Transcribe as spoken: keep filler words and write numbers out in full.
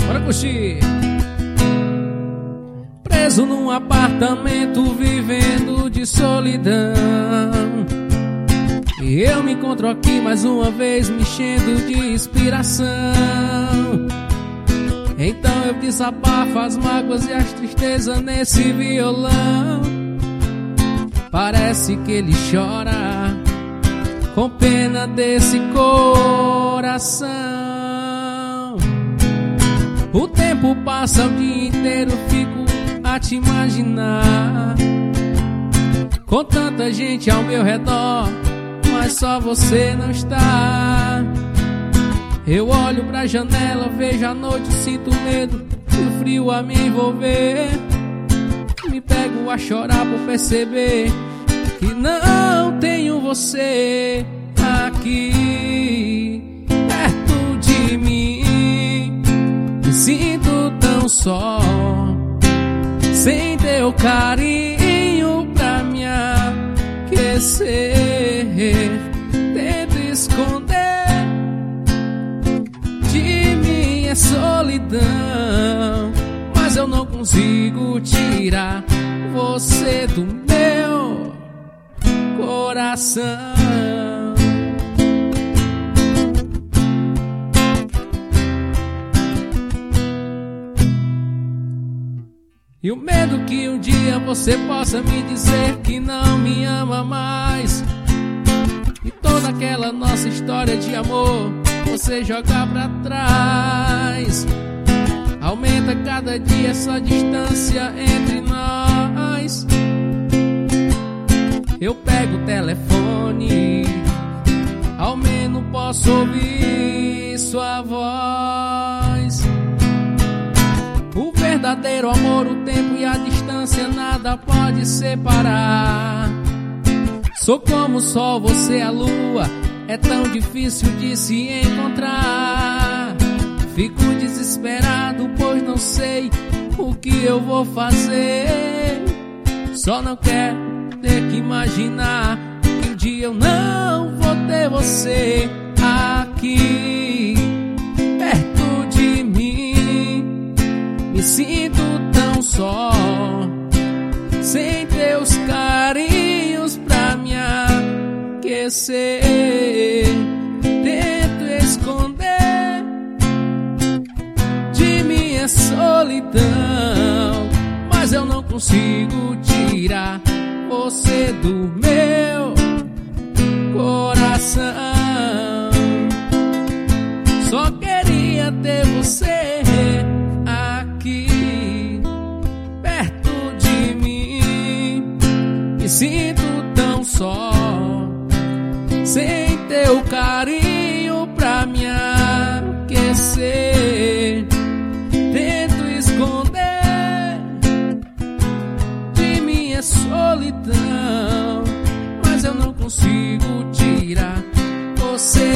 Bora curtir. Preso num apartamento, vivendo de solidão, e eu me encontro aqui mais uma vez, me enchendo de inspiração. Então eu desabafo as mágoas e as tristezas nesse violão. Parece que ele chora com pena desse coração. O tempo passa o dia inteiro, fico a te imaginar, com tanta gente ao meu redor, mas só você não está. Eu olho pra janela, vejo a noite, sinto medo e o frio a me envolver. Me pego a chorar por perceber que não tenho você aqui perto de mim. Me sinto tão só, sem teu carinho pra me aquecer. Tento esconder de minha solidão, mas eu não consigo tirar você do meu coração. E o medo que um dia você possa me dizer que não me ama mais, e toda aquela nossa história de amor você jogar pra trás. Aumenta cada dia essa distância entre nós. Eu pego o telefone, ao menos posso ouvir sua voz. O verdadeiro amor, o tempo e a distância, nada pode separar. Sou como o sol, você a lua, é tão difícil de se encontrar. Fico desesperado, pois não sei o que eu vou fazer. Só não quero ter que imaginar que um dia eu não vou ter você aqui perto de mim. Me sinto tão só, sem teus carinhos pra me aquecer. Tento esconder de minha solidão, mas eu não consigo tirar você do meu coração. Só queria ter você aqui perto de mim. Me sinto tão só, sem teu carinho pra me aquecer. Tento esconder de minha solidão, mas eu não consigo tirar você